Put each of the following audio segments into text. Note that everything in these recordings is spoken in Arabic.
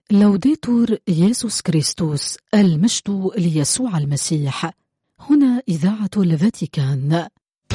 لوديتور يسوع كريستوس، المجد ليسوع المسيح. هنا إذاعة الفاتيكان.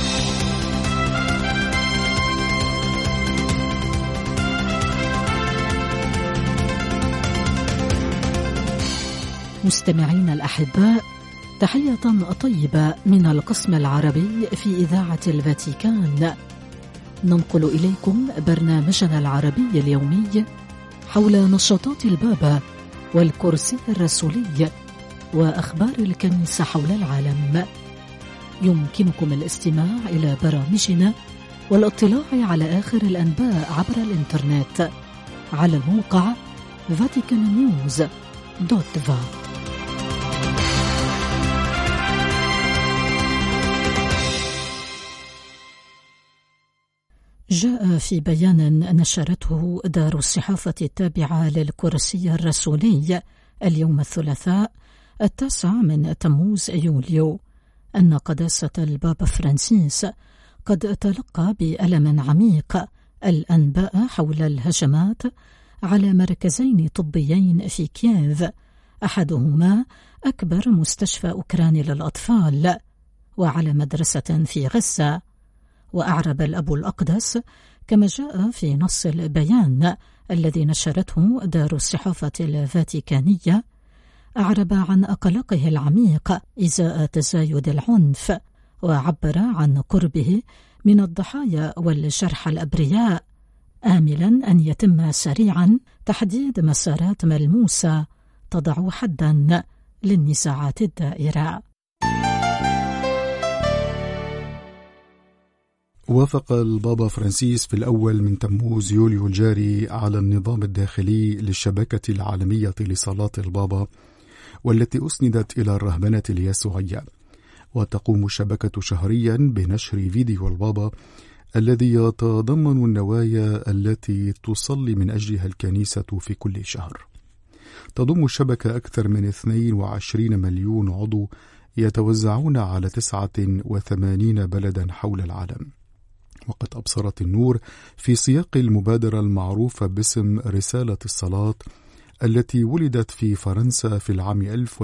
مستمعين الأحباء، تحية طيبة من القسم العربي في إذاعة الفاتيكان. ننقل إليكم برنامجنا العربي اليومي حول نشاطات البابا والكرسي الرسولي وأخبار الكنيسة حول العالم. يمكنكم الاستماع إلى برامجنا والاطلاع على آخر الأنباء عبر الإنترنت على الموقع vaticannews.va. جاء في بيان نشرته دار الصحافة التابعة للكرسي الرسولي اليوم الثلاثاء 9 من تموز يوليو أن قداسة البابا فرانسيس قد تلقى بألم عميق الأنباء حول الهجمات على مركزين طبيين في كييف، أحدهما أكبر مستشفى أوكراني للأطفال، وعلى مدرسة في غزة. وأعرب الأب الأقدس كما جاء في نص البيان الذي نشرته دار الصحافة الفاتيكانية، أعرب عن قلقه العميق إزاء تزايد العنف، وعبر عن قربه من الضحايا والجرحى الأبرياء، آملا أن يتم سريعا تحديد مسارات ملموسة تضع حدا للنزاعات الدائرة. وافق البابا فرانسيس في الأول من تموز يوليو الجاري على النظام الداخلي للشبكة العالمية لصلاة البابا، والتي أسندت إلى الرهبنة اليسوعية. وتقوم الشبكة شهريا بنشر فيديو البابا الذي يتضمن النوايا التي تصلي من أجلها الكنيسة في كل شهر. تضم الشبكة أكثر من 22 مليون عضو يتوزعون على 89 بلدا حول العالم. وقد أبصرت النور في سياق المبادرة المعروفة باسم رسالة الصلاة، التي ولدت في فرنسا في العام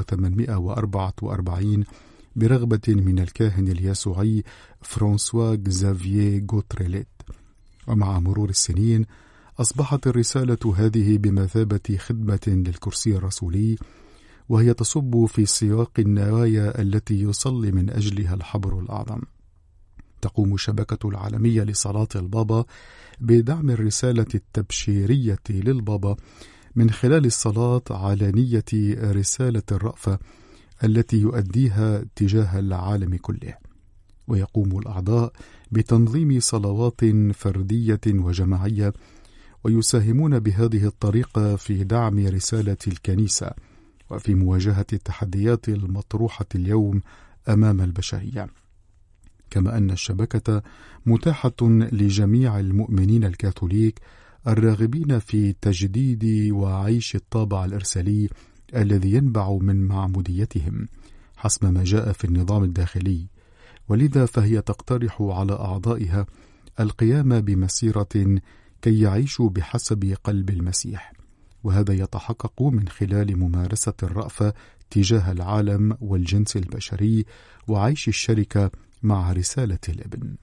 1844 برغبة من الكاهن اليسوعي فرانسوا زافييه غوتريليت. ومع مرور السنين أصبحت الرسالة هذه بمثابة خدمة للكرسي الرسولي، وهي تصب في سياق النوايا التي يصلي من أجلها الحبر الأعظم. تقوم الشبكة العالمية لصلاة البابا بدعم الرسالة التبشيرية للبابا من خلال الصلاة على نية رسالة الرأفة التي يؤديها تجاه العالم كله. ويقوم الأعضاء بتنظيم صلوات فردية وجماعية، ويساهمون بهذه الطريقة في دعم رسالة الكنيسة وفي مواجهة التحديات المطروحة اليوم أمام البشرية. كما أن الشبكة متاحة لجميع المؤمنين الكاثوليك الراغبين في تجديد وعيش الطابع الإرسالي الذي ينبع من معموديتهم حسب ما جاء في النظام الداخلي، ولذا فهي تقترح على أعضائها القيام بمسيرة كي يعيشوا بحسب قلب المسيح، وهذا يتحقق من خلال ممارسة الرأفة تجاه العالم والجنس البشري وعيش الشركة مع رسالة الابن.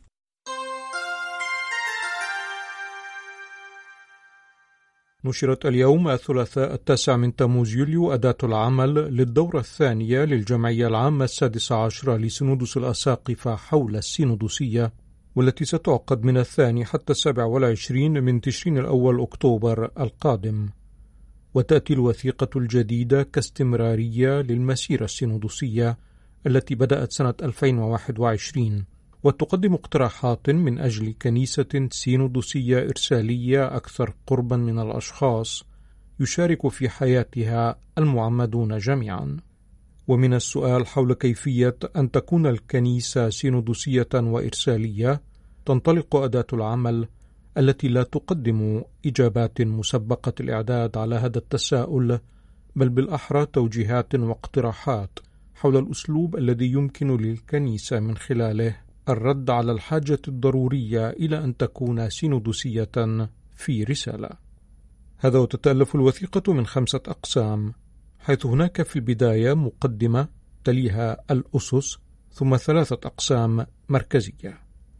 نشرت اليوم الثلاثاء 9 من تموز يوليو أداة العمل للدورة الثانية للجمعية العامة 16 لسينودوس الأساقفة حول السينودوسية، والتي ستعقد من 2 حتى 27 من تشرين الأول أكتوبر القادم. وتأتي الوثيقة الجديدة كاستمرارية للمسيرة السينودوسية التي بدأت سنة 2021، وتقدم اقتراحات من أجل كنيسة سينودوسية إرسالية أكثر قربا من الأشخاص يشارك في حياتها المعمدون جميعا. ومن السؤال حول كيفية أن تكون الكنيسة سينودوسية وإرسالية، تنطلق أداة العمل التي لا تقدم إجابات مسبقة الإعداد على هذا التساؤل، بل بالأحرى توجيهات واقتراحات حول الأسلوب الذي يمكن للكنيسة من خلاله الرد على الحاجة الضرورية إلى أن تكون سينودوسية في رسالة. هذا وتتألف الوثيقة من 5 أقسام، حيث هناك في البداية مقدمة تليها الأسس، ثم 3 أقسام مركزية.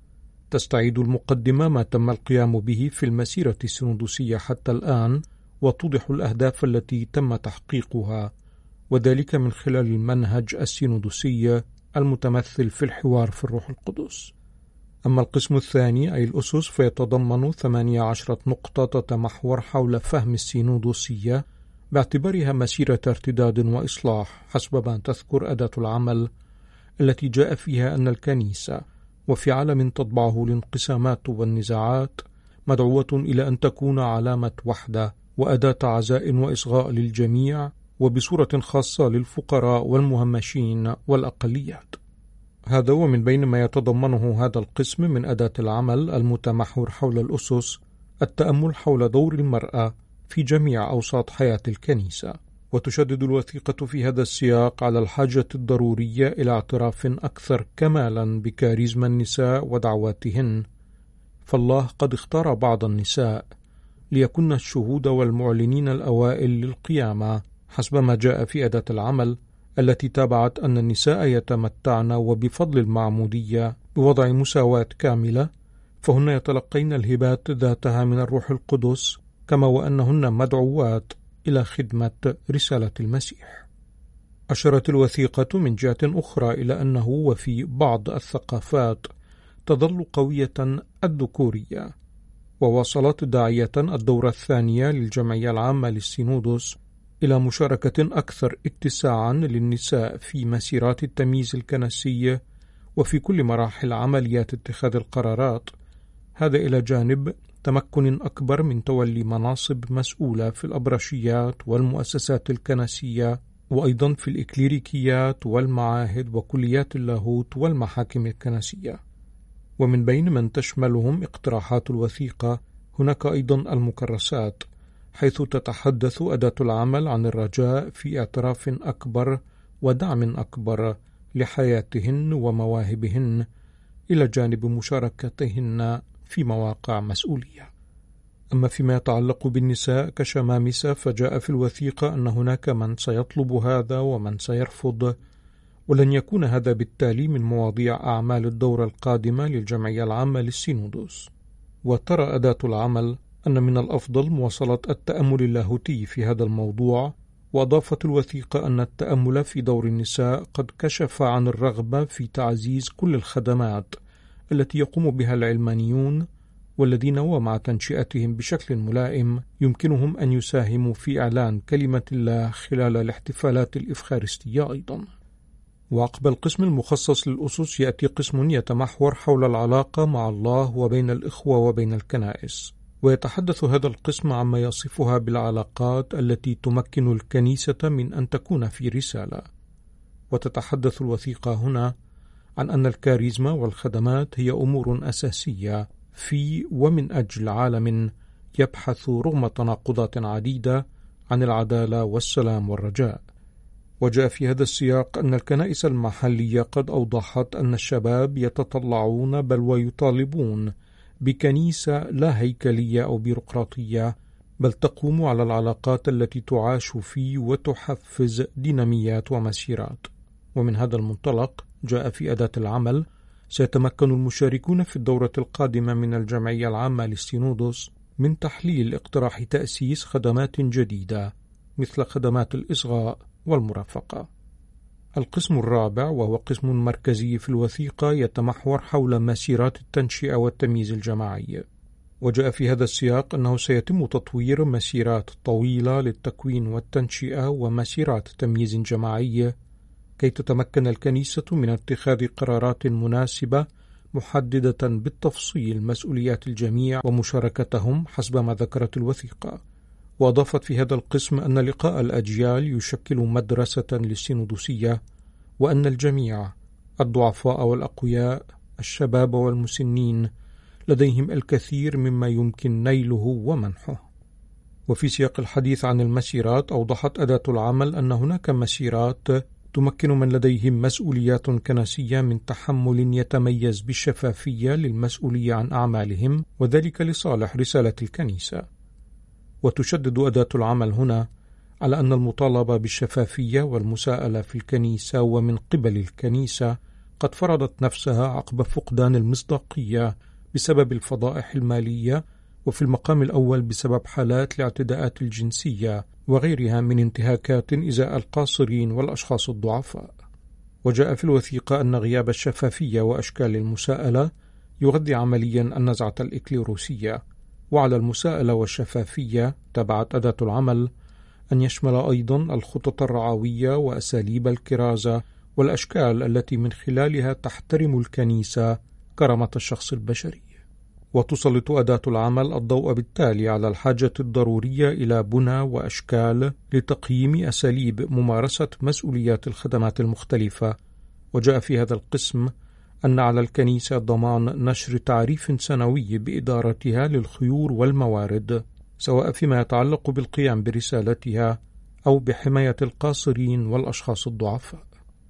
تستعيد المقدمة ما تم القيام به في المسيرة السينودوسية حتى الآن، وتوضح الأهداف التي تم تحقيقها، وذلك من خلال المنهج السينودوسي المتمثل في الحوار في الروح القدس. أما القسم الثاني أي الأسس فيتضمن 18 نقطة تتمحور حول فهم السينودوسية باعتبارها مسيرة ارتداد وإصلاح حسب ما تذكر أداة العمل، التي جاء فيها أن الكنيسة وفي عالم تطبعه الانقسامات والنزاعات مدعوة إلى أن تكون علامة وحدة وأداة عزاء وإصغاء للجميع، وبصورة خاصة للفقراء والمهمشين والأقليات. هذا ومن بين ما يتضمنه هذا القسم من أداة العمل المتمحور حول الأسس التأمل حول دور المرأة في جميع أوساط حياة الكنيسة. وتشدد الوثيقة في هذا السياق على الحاجة الضرورية إلى اعتراف أكثر كمالا بكاريزما النساء ودعواتهن، فالله قد اختار بعض النساء ليكن الشهود والمعلنين الأوائل للقيامة حسب ما جاء في أداة العمل، التي تابعت أن النساء يتمتعن وبفضل المعمودية بوضع مساواة كاملة، فهن يتلقين الهبات ذاتها من الروح القدس، كما وأنهن مدعوات إلى خدمة رسالة المسيح. أشارت الوثيقة من جهة أخرى إلى أنه وفي بعض الثقافات تظل قوية الذكورية، وواصلت داعية الدورة الثانية للجمعية العامة للسينودوس إلى مشاركة أكثر اتساعا للنساء في مسيرات التمييز الكنسي وفي كل مراحل عمليات اتخاذ القرارات، هذا إلى جانب تمكن أكبر من تولي مناصب مسؤولة في الأبرشيات والمؤسسات الكنسية، وأيضا في الإكليريكيات والمعاهد وكليات اللاهوت والمحاكم الكنسية. ومن بين من تشملهم اقتراحات الوثيقة هناك أيضا المكرسات، حيث تتحدث أداة العمل عن الرجاء في اعتراف أكبر ودعم أكبر لحياتهن ومواهبهن، إلى جانب مشاركتهن في مواقع مسؤولية. أما فيما يتعلق بالنساء كشمامسة، فجاء في الوثيقة أن هناك من سيطلب هذا ومن سيرفض، ولن يكون هذا بالتالي من مواضيع أعمال الدورة القادمة للجمعية العامة للسينودوس. وترى أداة العمل أن من الأفضل مواصلة التأمل اللاهوتي في هذا الموضوع، وأضافت الوثيقة أن التأمل في دور النساء قد كشف عن الرغبة في تعزيز كل الخدمات التي يقوم بها العلمانيون، والذين ومع تنشئتهم بشكل ملائم يمكنهم أن يساهموا في إعلان كلمة الله خلال الاحتفالات الإفخارستية أيضا. وعقب القسم المخصص للأسس يأتي قسم يتمحور حول العلاقة مع الله وبين الإخوة وبين الكنائس، ويتحدث هذا القسم عما يصفها بالعلاقات التي تمكن الكنيسة من أن تكون في رسالة. وتتحدث الوثيقة هنا عن أن الكاريزما والخدمات هي أمور أساسية في ومن أجل عالم يبحث رغم تناقضات عديدة عن العدالة والسلام والرجاء. وجاء في هذا السياق أن الكنائس المحلية قد أوضحت أن الشباب يتطلعون بل ويطالبون بكنيسة لا هيكلية أو بيروقراطية، بل تقوم على العلاقات التي تعاش في وتحفز ديناميات ومسيرات. ومن هذا المنطلق جاء في أداة العمل سيتمكن المشاركون في الدورة القادمة من الجمعية العامة للسينودوس من تحليل اقتراح تأسيس خدمات جديدة مثل خدمات الإصغاء والمرافقة. القسم الرابع وهو قسم مركزي في الوثيقة يتمحور حول مسيرات التنشئة والتمييز الجماعي، وجاء في هذا السياق أنه سيتم تطوير مسيرات طويلة للتكوين والتنشئة ومسيرات تمييز جماعي كي تتمكن الكنيسة من اتخاذ قرارات مناسبة محددة بالتفصيل مسؤوليات الجميع ومشاركتهم حسب ما ذكرت الوثيقة. وأضافت في هذا القسم أن لقاء الأجيال يشكل مدرسة للسينودوسية، وأن الجميع الضعفاء والأقوياء الشباب والمسنين لديهم الكثير مما يمكن نيله ومنحه. وفي سياق الحديث عن المسيرات أوضحت أداة العمل أن هناك مسيرات تمكن من لديهم مسؤوليات كنسية من تحمل يتميز بالشفافية للمسؤولية عن أعمالهم، وذلك لصالح رسالة الكنيسة. وتشدد أداة العمل هنا على أن المطالبة بالشفافية والمساءلة في الكنيسة ومن قبل الكنيسة قد فرضت نفسها عقب فقدان المصداقية بسبب الفضائح المالية، وفي المقام الأول بسبب حالات الاعتداءات الجنسية وغيرها من انتهاكات إزاء القاصرين والأشخاص الضعفاء. وجاء في الوثيقة أن غياب الشفافية وأشكال المساءلة يغذي عمليا النزعة الإكليروسية، وعلى المساءلة والشفافية تبعت أداة العمل أن يشمل أيضا الخطط الرعوية وأساليب الكرازة والأشكال التي من خلالها تحترم الكنيسة كرامة الشخص البشري. وتسلط أداة العمل الضوء بالتالي على الحاجة الضرورية إلى بنى وأشكال لتقييم أساليب ممارسة مسؤوليات الخدمات المختلفة. وجاء في هذا القسم أن على الكنيسة ضمان نشر تعريف سنوي بإدارتها للخيور والموارد، سواء فيما يتعلق بالقيام برسالتها أو بحماية القاصرين والأشخاص الضعفاء.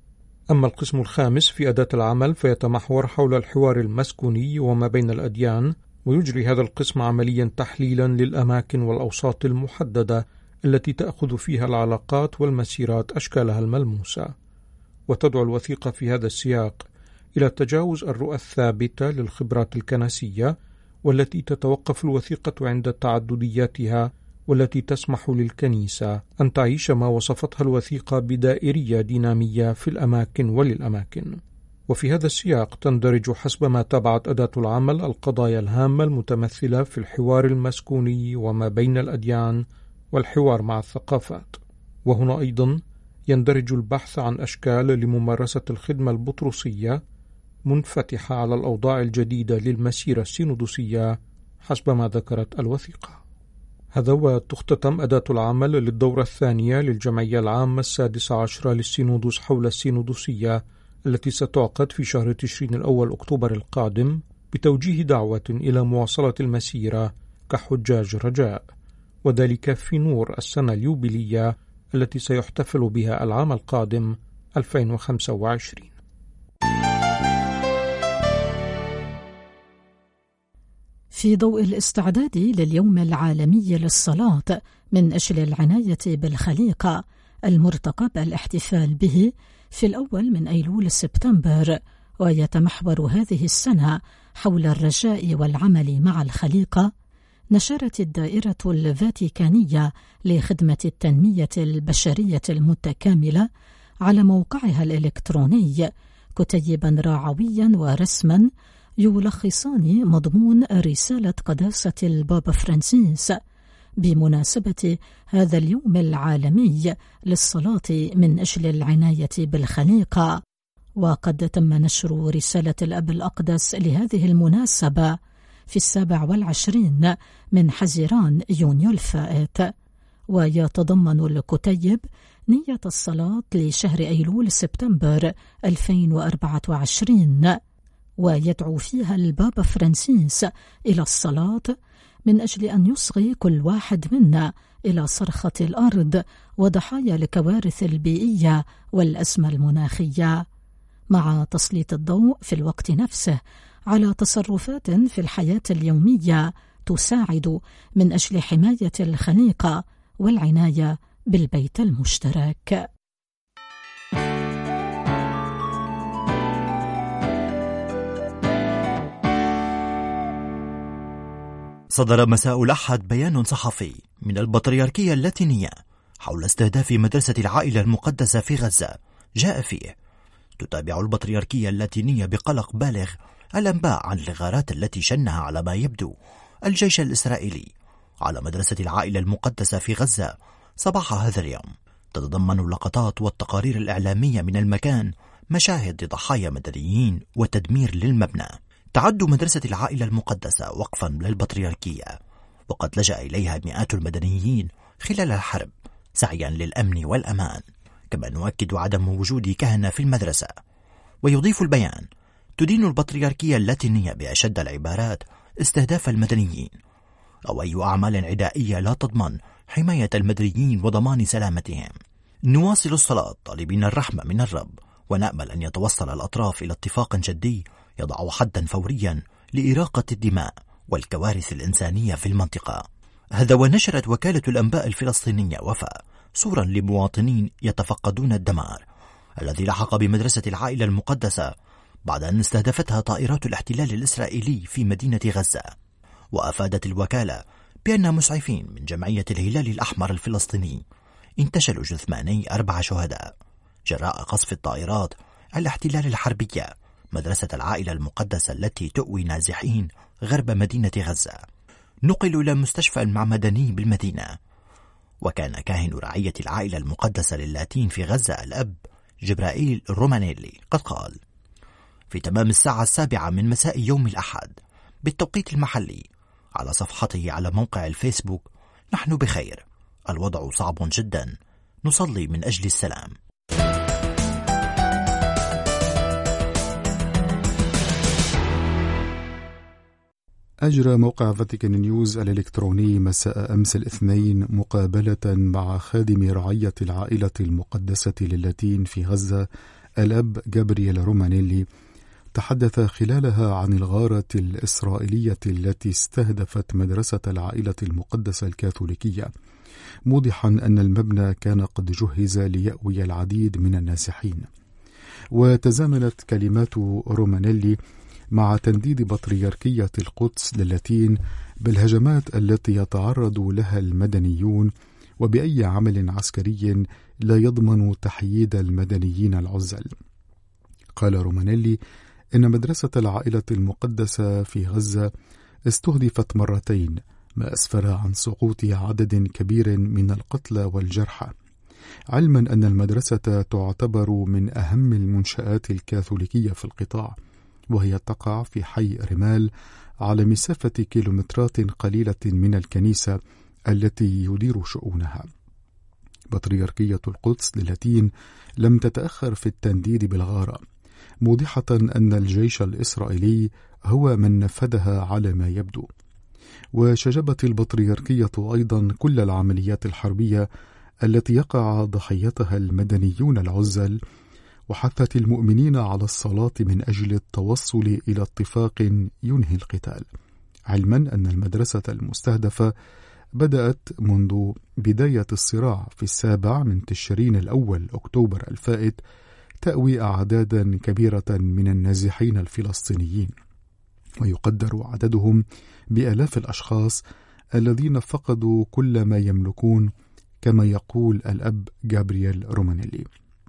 أما القسم الخامس في أداة العمل فيتمحور حول الحوار المسكوني وما بين الأديان، ويجري هذا القسم عمليا تحليلا للأماكن والأوساط المحددة التي تأخذ فيها العلاقات والمسيرات أشكالها الملموسة. وتدعو الوثيقة في هذا السياق إلى تجاوز الرؤى الثابتة للخبرات الكنسية، والتي تتوقف الوثيقة عند تعددياتها، والتي تسمح للكنيسة أن تعيش ما وصفتها الوثيقة بدائرية دينامية في الأماكن وللأماكن. وفي هذا السياق تندرج حسب ما تبعت أداة العمل القضايا الهامة المتمثلة في الحوار المسكوني وما بين الأديان والحوار مع الثقافات. وهنا أيضا يندرج البحث عن أشكال لممارسة الخدمة البطرسية منفتحة على الأوضاع الجديدة للمسيرة السينودوسية حسب ما ذكرت الوثيقة. هذا وتختتم أداة العمل للدورة الثانية للجمعية العامة السادسة عشرة للسينودوس حول السينودوسية التي ستعقد في شهر تشرين الأول أكتوبر القادم، بتوجيه دعوة إلى مواصلة المسيرة كحجاج رجاء، وذلك في نور السنة اليوبيلية التي سيحتفل بها العام القادم 2025. في ضوء الاستعداد لليوم العالمي للصلاة من أجل العناية بالخليقة المرتقب الاحتفال به في الأول من أيلول سبتمبر، ويتمحور هذه السنة حول الرجاء والعمل مع الخليقة، نشرت الدائرة الفاتيكانية لخدمة التنمية البشرية المتكاملة على موقعها الإلكتروني كتيبا رعويا ورسما يلخصان مضمون رسالة قداسة البابا فرانسيس بمناسبة هذا اليوم العالمي للصلاة من أجل العناية بالخليقة. وقد تم نشر رسالة الأب الأقدس لهذه المناسبة في 27 من حزيران يونيو الفائت، ويتضمن الكتيب نية الصلاة لشهر أيلول سبتمبر 2024، ويدعو فيها البابا فرانسيس إلى الصلاة من أجل أن يصغي كل واحد منا إلى صرخة الأرض وضحايا الكوارث البيئية والأزمة المناخية، مع تسليط الضوء في الوقت نفسه على تصرفات في الحياة اليومية تساعد من أجل حماية الخليقة والعناية بالبيت المشترك. صدر مساء الأحد بيان صحفي من البطريركية اللاتينية حول استهداف مدرسة العائلة المقدسة في غزة. جاء فيه: تتابع البطريركية اللاتينية بقلق بالغ الأنباء عن الغارات التي شنها على ما يبدو الجيش الإسرائيلي على مدرسة العائلة المقدسة في غزة صباح هذا اليوم. تتضمن اللقطات والتقارير الإعلامية من المكان مشاهد لضحايا مدنيين وتدمير للمبنى. تعد مدرسة العائلة المقدسة وقفا للبطريركية، وقد لجأ إليها مئات المدنيين خلال الحرب سعيا للأمن والأمان، كما نؤكد عدم وجود كهنة في المدرسة. ويضيف البيان: تدين البطريركية اللاتينية بأشد العبارات استهداف المدنيين أو أي أعمال عدائية لا تضمن حماية المدنيين وضمان سلامتهم. نواصل الصلاة طالبين الرحمة من الرب، ونأمل أن يتوصل الأطراف إلى اتفاق جدي يضع حدا فوريا لإراقة الدماء والكوارث الإنسانية في المنطقة. هذا ونشرت وكالة الأنباء الفلسطينية وفاء صورا لمواطنين يتفقدون الدمار الذي لحق بمدرسة العائلة المقدسة بعد أن استهدفتها طائرات الاحتلال الإسرائيلي في مدينة غزة. وأفادت الوكالة بأن مسعفين من جمعية الهلال الأحمر الفلسطيني انتشلوا جثماني 4 شهداء جراء قصف الطائرات الاحتلال الحربية مدرسة العائلة المقدسة التي تؤوي نازحين غرب مدينة غزة. نقلوا إلى مستشفى المعمداني بالمدينة. وكان كاهن رعية العائلة المقدسة للاتين في غزة الأب جبرائيل رومانيلي قد قال في تمام الساعة 7 من مساء يوم الأحد بالتوقيت المحلي على صفحته على موقع الفيسبوك: نحن بخير، الوضع صعب جدا، نصلي من أجل السلام. أجرى موقع فاتيكان نيوز الإلكتروني مساء أمس الاثنين مقابلة مع خادم رعية العائلة المقدسة للاتين في غزة الأب جابرييل رومانيلي، تحدث خلالها عن الغارة الإسرائيلية التي استهدفت مدرسة العائلة المقدسة الكاثوليكية، موضحا أن المبنى كان قد جهز ليأوي العديد من النازحين. وتزامنت كلمات رومانيلي مع تنديد بطريركية القدس للاتين بالهجمات التي يتعرض لها المدنيون وبأي عمل عسكري لا يضمن تحييد المدنيين العزل. قال رومانيلي إن مدرسة العائلة المقدسة في غزة استهدفت مرتين، ما أسفر عن سقوط عدد كبير من القتلى والجرحى، علما أن المدرسة تعتبر من أهم المنشآت الكاثوليكية في القطاع، وهي تقع في حي رمال على مسافة كيلومترات قليلة من الكنيسة التي يدير شؤونها. بطريركية القدس للاتين لم تتأخر في التنديد بالغارة، موضحة أن الجيش الإسرائيلي هو من نفذها على ما يبدو. وشجبت البطريركية أيضا كل العمليات الحربية التي يقع ضحيتها المدنيون العزل، وحثت المؤمنين على الصلاة من أجل التوصل إلى اتفاق ينهي القتال، علما أن المدرسة المستهدفة بدأت منذ بداية الصراع في 7 من تشرين الأول أكتوبر الفائت تأوي أعدادا كبيرة من النازحين الفلسطينيين، ويقدر عددهم بآلاف الأشخاص الذين فقدوا كل ما يملكون، كما يقول الأب جابرييل رومانيلي.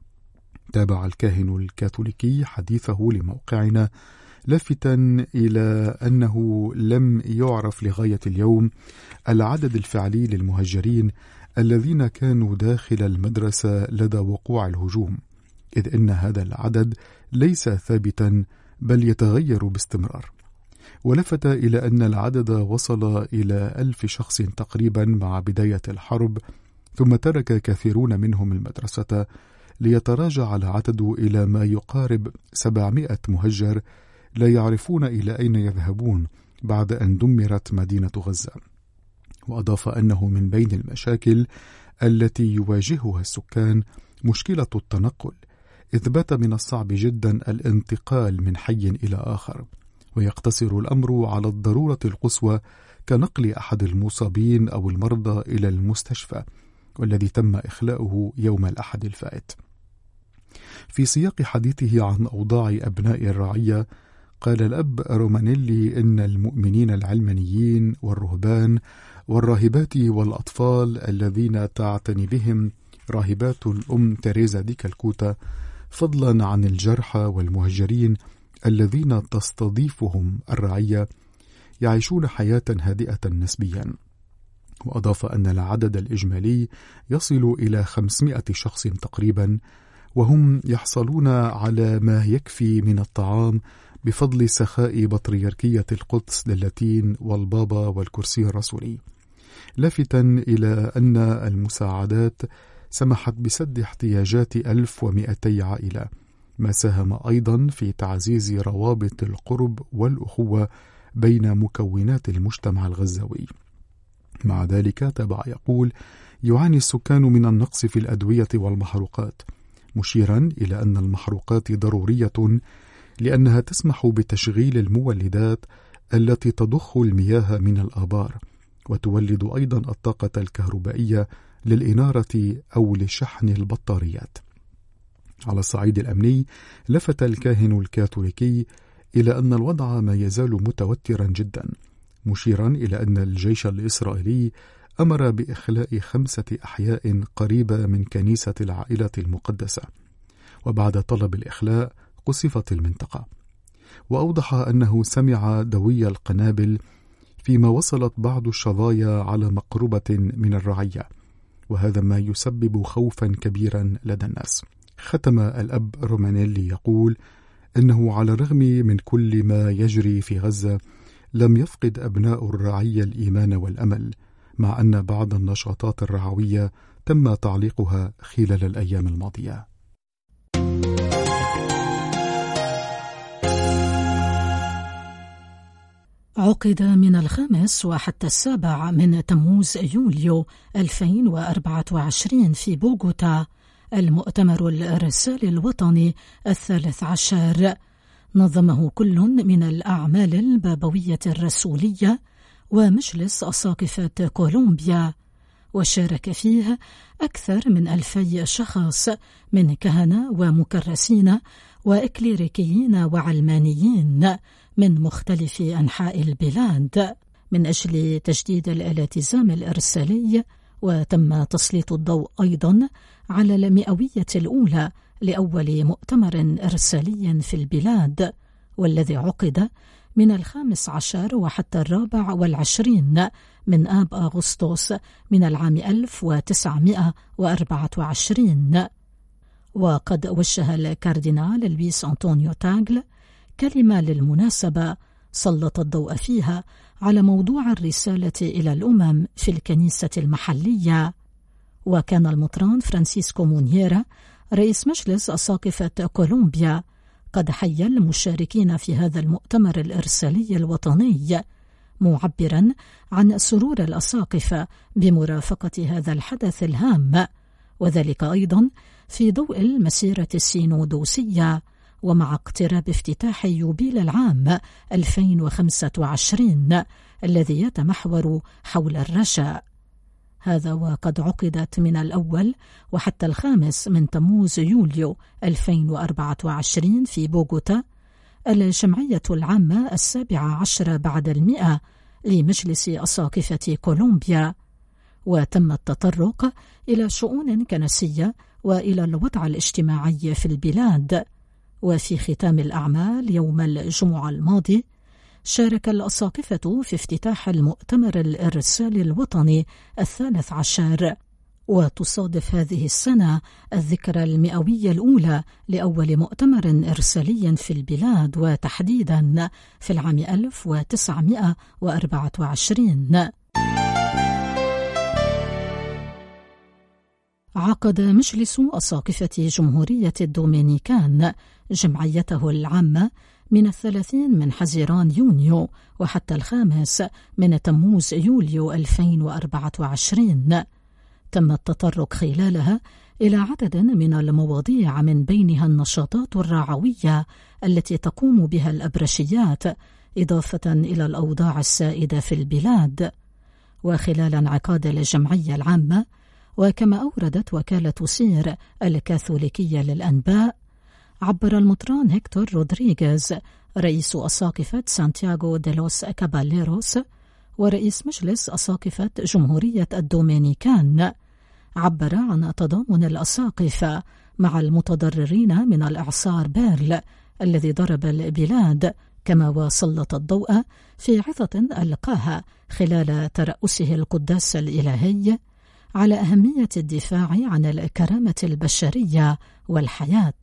تابع الكاهن الكاثوليكي حديثه لموقعنا لافتا إلى أنه لم يعرف لغاية اليوم العدد الفعلي للمهجرين الذين كانوا داخل المدرسة لدى وقوع الهجوم، إذ إن هذا العدد ليس ثابتا بل يتغير باستمرار. ولفت إلى أن العدد وصل إلى 1000 شخص تقريبا مع بداية الحرب، ثم ترك كثيرون منهم المدرسة ليتراجع العدد إلى ما يقارب 700 مهجر لا يعرفون إلى أين يذهبون بعد أن دمرت مدينة غزة. وأضاف أنه من بين المشاكل التي يواجهها السكان مشكلة التنقل، إذ بات من الصعب جدا الانتقال من حي إلى آخر، ويقتصر الأمر على الضرورة القصوى كنقل أحد المصابين أو المرضى إلى المستشفى، والذي تم إخلاؤه يوم الأحد الفائت. في سياق حديثه عن أوضاع أبناء الرعية، قال الأب رومانيلي إن المؤمنين العلمانيين والرهبان والراهبات والأطفال الذين تعتني بهم راهبات الأم تيريزا دي كالكوتا، فضلا عن الجرحى والمهجرين الذين تستضيفهم الرعية، يعيشون حياة هادئة نسبيا. وأضاف أن العدد الإجمالي يصل إلى 500 شخص تقريبا، وهم يحصلون على ما يكفي من الطعام بفضل سخاء بطريركية القدس للاتين والبابا والكرسي الرسولي، لافتا إلى أن المساعدات سمحت بسد احتياجات 1200 عائلة، ما ساهم أيضا في تعزيز روابط القرب والأخوة بين مكونات المجتمع الغزاوي. مع ذلك تابع يقول: يعاني السكان من النقص في الأدوية والمحروقات، مشيرا إلى أن المحروقات ضرورية لأنها تسمح بتشغيل المولدات التي تضخ المياه من الآبار، وتولد أيضا الطاقة الكهربائية للإنارة أو لشحن البطاريات. على الصعيد الأمني، لفت الكاهن الكاثوليكي إلى أن الوضع ما يزال متوترا جدا، مشيرا إلى أن الجيش الإسرائيلي أمر بإخلاء 5 أحياء قريبة من كنيسة العائلة المقدسة، وبعد طلب الإخلاء قصفت المنطقة. وأوضح أنه سمع دوي القنابل فيما وصلت بعض الشظايا على مقربة من الرعية، وهذا ما يسبب خوفا كبيرا لدى الناس. ختم الأب رومانيلي يقول إنه على الرغم من كل ما يجري في غزة لم يفقد أبناء الرعية الإيمان والأمل، مع أن بعض النشاطات الرعوية تم تعليقها خلال الأيام الماضية. عقد من 5 وحتى 7 من تموز يوليو 2024 في بوغوتا المؤتمر الإرسالي الوطني 13، نظمه كل من الأعمال البابوية الرسولية ومجلس أساقفة كولومبيا، وشارك فيه أكثر من 2000 شخص من كهنة ومكرسين وإكليريكيين وعلمانيين من مختلف أنحاء البلاد من أجل تجديد الالتزام الإرسالي. وتم تسليط الضوء أيضا على المئوية الأولى لأول مؤتمر إرسالي في البلاد، والذي عقد من 15 وحتى 24 من آب أغسطس من العام 1924. وقد وجه الكاردينال لويس أنطونيو تاغل كلمة للمناسبة سلط الضوء فيها على موضوع الرسالة إلى الأمم في الكنيسة المحلية. وكان المطران فرانسيسكو مونييرا رئيس مجلس أساقفة كولومبيا قد حيا المشاركين في هذا المؤتمر الإرسالي الوطني، معبرا عن سرور الأساقفة بمرافقة هذا الحدث الهام، وذلك أيضا في ضوء المسيرة السينودوسية ومع اقتراب افتتاح يوبيل العام 2025 الذي يتمحور حول الرجاء. هذا وقد عقدت من 1 وحتى 5 من تموز يوليو 2024 في بوغوتا الجمعية العامة 17 بعد 100 لمجلس أساقفة كولومبيا، وتم التطرق إلى شؤون كنسية وإلى الوضع الاجتماعي في البلاد. وفي ختام الأعمال يوم الجمعة الماضي شارك الأساقفة في افتتاح المؤتمر الإرسالي الوطني 13، وتصادف هذه السنة الذكرى المئوية الأولى لأول مؤتمر إرسالي في البلاد، وتحديدا في العام 1924. عقد مجلس أساقفة جمهورية الدومينيكان جمعيته العامة من 30 من حزيران يونيو وحتى 5 من تموز يوليو 2024. تم التطرق خلالها إلى عدد من المواضيع من بينها النشاطات الرعوية التي تقوم بها الأبرشيات، إضافة إلى الأوضاع السائدة في البلاد. وخلال انعقاد الجمعية العامة، وكما أوردت وكالة سير الكاثوليكية للأنباء، عبر المطران هيكتور رودريغيز رئيس أساقفة سانتياغو دي لوس كاباليروس ورئيس مجلس أساقفة جمهورية الدومينيكان، عبر عن تضامن الأساقفة مع المتضررين من الإعصار بيرل الذي ضرب البلاد، كما وسلط الضوء في عظة ألقاها خلال ترأسه القداس الإلهي على أهمية الدفاع عن الكرامة البشرية والحياة.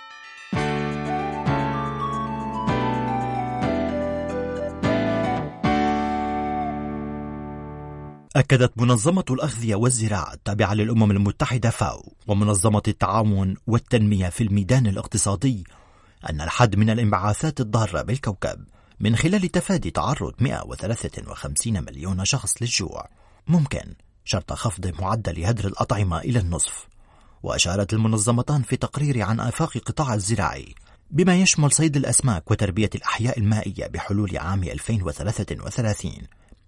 أكدت منظمة الأغذية والزراعة التابعة للأمم المتحدة فاو ومنظمة التعاون والتنمية في الميدان الاقتصادي أن الحد من الانبعاثات الضارة بالكوكب من خلال تفادي تعرض 153 مليون شخص للجوع ممكن شرط خفض معدل هدر الأطعمة إلى النصف. وأشارت المنظمتان في تقرير عن آفاق قطاع الزراعي بما يشمل صيد الأسماك وتربية الأحياء المائية بحلول عام 2033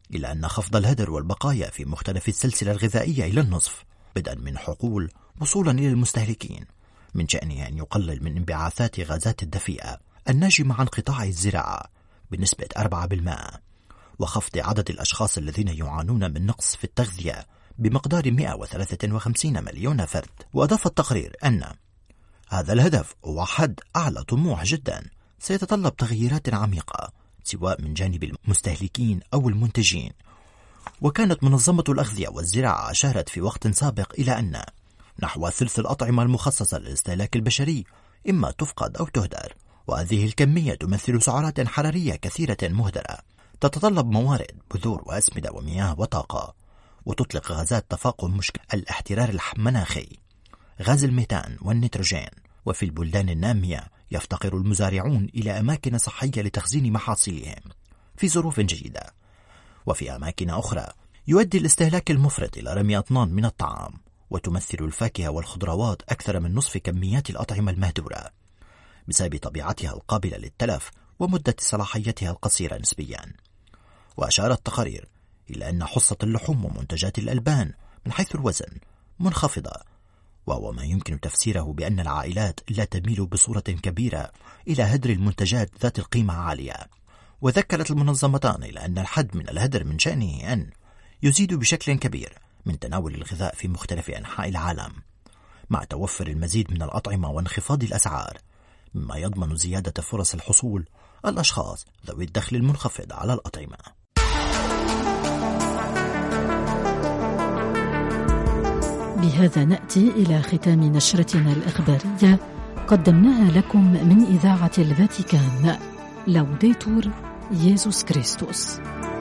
إلا أن خفض الهدر والبقايا في مختلف السلسلة الغذائية إلى النصف، بدءا من حقول وصولا إلى المستهلكين، من شأنه أن يقلل من انبعاثات غازات الدفيئة الناجمة عن قطاع الزراعة بنسبة 4%، وخفض عدد الأشخاص الذين يعانون من نقص في التغذية بمقدار 153 مليون فرد. وأضاف التقرير أن هذا الهدف هو حد أعلى طموح جدا سيتطلب تغييرات عميقة سواء من جانب المستهلكين أو المنتجين. وكانت منظمة الأغذية والزراعة أشارت في وقت سابق إلى أن نحو ثلث الأطعمة المخصصة للاستهلاك البشري إما تفقد أو تهدر، وهذه الكمية تمثل سعرات حرارية كثيرة مهدرة تتطلب موارد، بذور وأسمدة ومياه وطاقة، وتطلق غازات تفاقم مشكل الاحترار المناخي، غاز الميثان والنيتروجين. وفي البلدان النامية يفتقر المزارعون إلى أماكن صحية لتخزين محاصيلهم في ظروف جيدة، وفي أماكن أخرى يؤدي الاستهلاك المفرط إلى رمي أطنان من الطعام، وتمثل الفاكهة والخضروات أكثر من نصف كميات الأطعمة المهدورة بسبب طبيعتها القابلة للتلف ومدة صلاحيتها القصيرة نسبيا. وأشار التقارير إلى أن حصة اللحوم ومنتجات الألبان من حيث الوزن منخفضة، وهو ما يمكن تفسيره بأن العائلات لا تميل بصورة كبيرة إلى هدر المنتجات ذات القيمة عالية. وذكرت المنظمتان إلى أن الحد من الهدر من شأنه أن يزيد بشكل كبير من تناول الغذاء في مختلف أنحاء العالم، مع توفر المزيد من الأطعمة وانخفاض الأسعار، مما يضمن زيادة فرص الحصول الأشخاص ذوي الدخل المنخفض على الأطعمة. بهذا نأتي إلى ختام نشرتنا الإخبارية، قدمناها لكم من إذاعة الفاتيكان. لوديتور يسوع كريستوس.